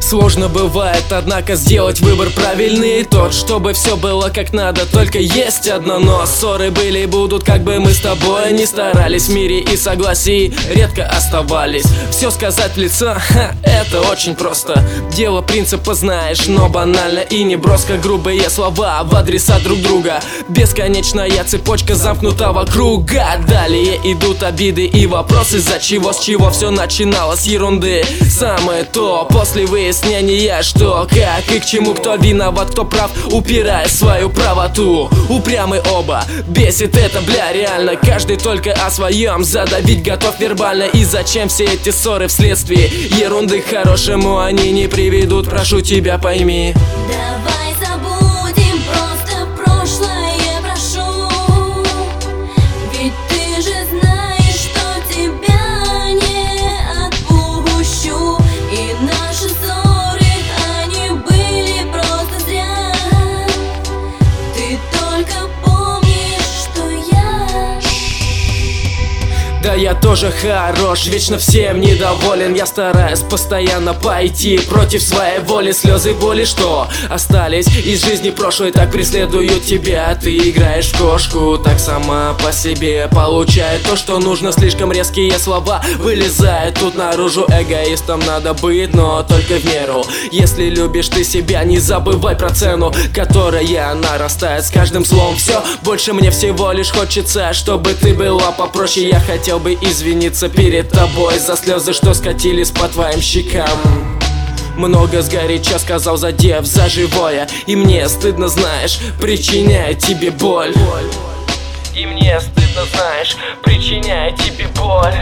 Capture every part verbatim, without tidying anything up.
Сложно бывает, однако сделать выбор правильный, тот, чтобы все было как надо. Только есть одно но: ссоры были и будут, как бы мы с тобой не старались. В мире и согласии редко оставались. Все сказать в лицо, ха, это очень просто. Дело принципа знаешь, но банально и не броско. Грубые слова в адреса друг друга, бесконечная цепочка замкнутого круга. Далее идут обиды и вопросы, из-за чего, с чего все начиналось, ерунды. Самое то после выяснения, что, как и к чему, кто виноват, кто прав, упирая свою правоту. Упрямы оба, бесит это, бля, реально. Каждый только о своем, задавить готов вербально. И зачем все эти ссоры вследствие ерунды? К хорошему они не приведут, прошу тебя, пойми. Давай забудем просто прошлое, прошу. Ведь ты же знаешь, что тебя не отпущу. И наши ссоры, они были просто зря. Ты только помнишь, что я... Да я тоже хорош, вечно всем недоволен. Я стараюсь постоянно пойти против своей воли. Слезы боли, что остались из жизни прошлой, так преследуют тебя. Ты играешь в кошку, так сама по себе получает то, что нужно. Слишком резкие слова вылезают тут наружу. Эгоистом надо быть, но только в меру. Если любишь ты себя, не забывай про цену, которая нарастает с каждым словом. Все, больше мне всего лишь хочется, чтобы ты была попроще. Я хотел бы извиниться перед тобой за слезы, что скатились по твоим щекам. Много сгоряча сказал, задев за живое, и мне стыдно, знаешь, причиняет тебе боль. И мне стыдно, знаешь, причиняет тебе боль.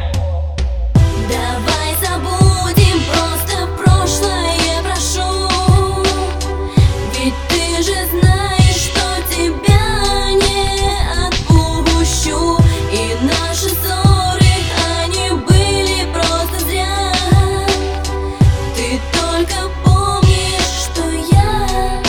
Давай забудем просто прошлое, прошу. Ведь ты же знаешь, что тебя не отпущу. И наши ссоры, они были просто зря. Ты только помнишь, что я...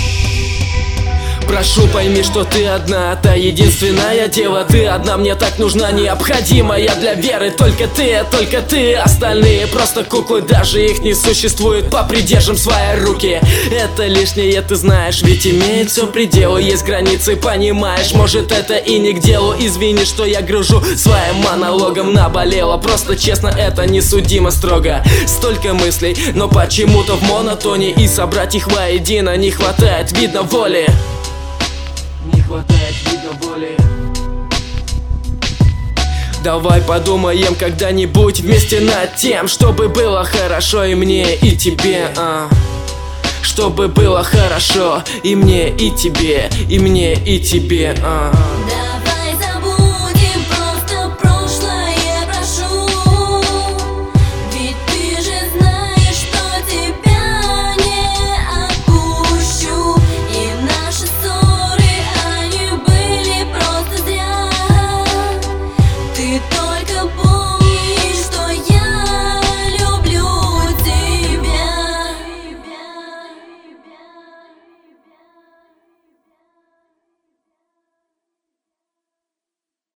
Прошу, пойми, что ты одна, та единственное дело. Ты одна мне так нужна, необходимая для веры. Только ты, только ты, остальные просто куклы. Даже их не существует, попридержим свои руки. Это лишнее, ты знаешь, ведь имеет все пределы. Есть границы, понимаешь, может это и не к делу. Извини, что я гружу своим монологом. Наболело, просто честно, это не судимо строго. Столько мыслей, но почему-то в монотоне, и собрать их воедино не хватает, видно, воли. Не хватает, видно, боли. Давай подумаем когда-нибудь вместе над тем, чтобы было хорошо и мне, и тебе, а. Чтобы было хорошо и мне, и тебе, и мне, и тебе, а.